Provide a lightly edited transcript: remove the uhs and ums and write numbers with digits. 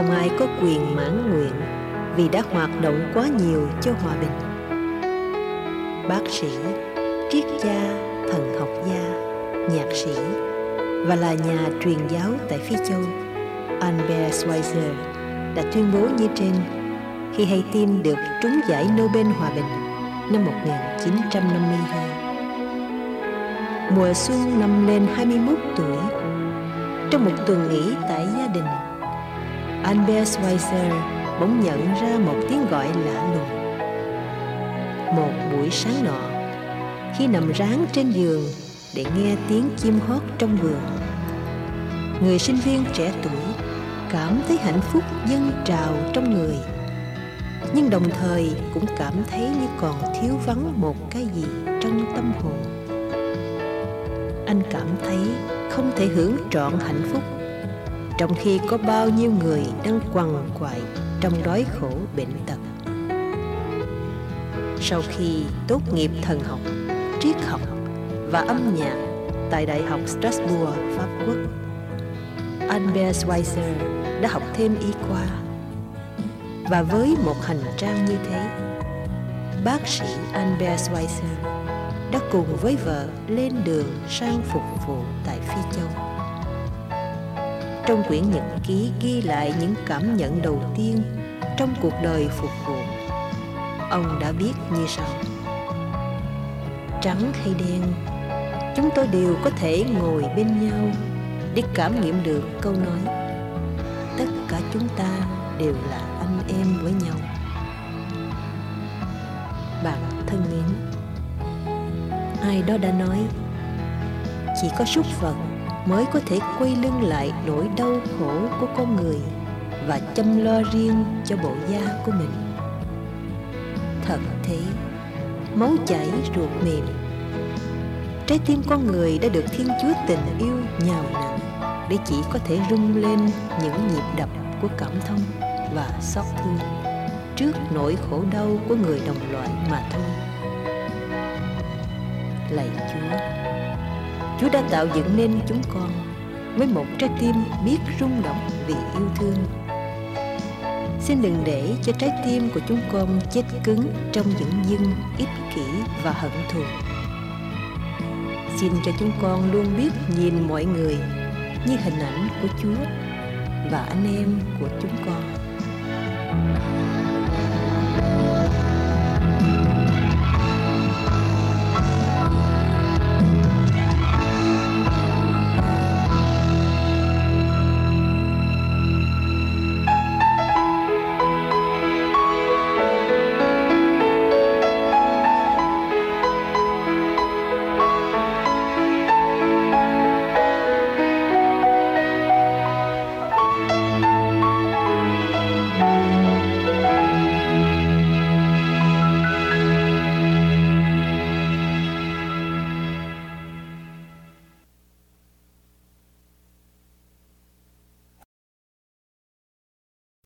Không ai có quyền mãn nguyện vì đã hoạt động quá nhiều cho hòa bình. Bác sĩ, triết gia, thần học gia, nhạc sĩ và là nhà truyền giáo tại Phi Châu, Albert Schweitzer đã tuyên bố như trên khi hay tin được trúng giải Nobel Hòa bình năm 1952. Mùa xuân năm lên 21 tuổi, trong một tuần nghỉ tại gia đình, Albert Schweitzer bỗng nhận ra một tiếng gọi lạ lùng. Một buổi sáng nọ, khi nằm ráng trên giường để nghe tiếng chim hót trong vườn, người sinh viên trẻ tuổi cảm thấy hạnh phúc dâng trào trong người, nhưng đồng thời cũng cảm thấy như còn thiếu vắng một cái gì trong tâm hồn. Anh cảm thấy không thể hưởng trọn hạnh phúc, trong khi có bao nhiêu người đang quằn quại trong đói khổ bệnh tật. Sau khi tốt nghiệp thần học, triết học và âm nhạc tại Đại học Strasbourg, Pháp Quốc, Albert Schweitzer đã học thêm y khoa. Và với một hành trang như thế, bác sĩ Albert Schweitzer đã cùng với vợ lên đường sang phục vụ tại Phi Châu. Trong quyển nhật ký ghi lại những cảm nhận đầu tiên trong cuộc đời phục vụ, ông đã viết như sau: trắng hay đen, chúng tôi đều có thể ngồi bên nhau để cảm nghiệm được câu nói tất cả chúng ta đều là anh em với nhau. Bạn thân mến, ai đó đã nói chỉ có súc vật mới có thể quay lưng lại nỗi đau khổ của con người và chăm lo riêng cho bộ da của mình. Thật thế, máu chảy ruột mềm, trái tim con người đã được Thiên Chúa tình yêu nhào nặn để chỉ có thể rung lên những nhịp đập của cảm thông và xót thương trước nỗi khổ đau của người đồng loại mà thôi. Lạy Chúa, Chúa đã tạo dựng nên chúng con với một trái tim biết rung động vì yêu thương. Xin đừng để cho trái tim của chúng con chết cứng trong những dưng ích kỷ và hận thù. Xin cho chúng con luôn biết nhìn mọi người như hình ảnh của Chúa và anh em của chúng con.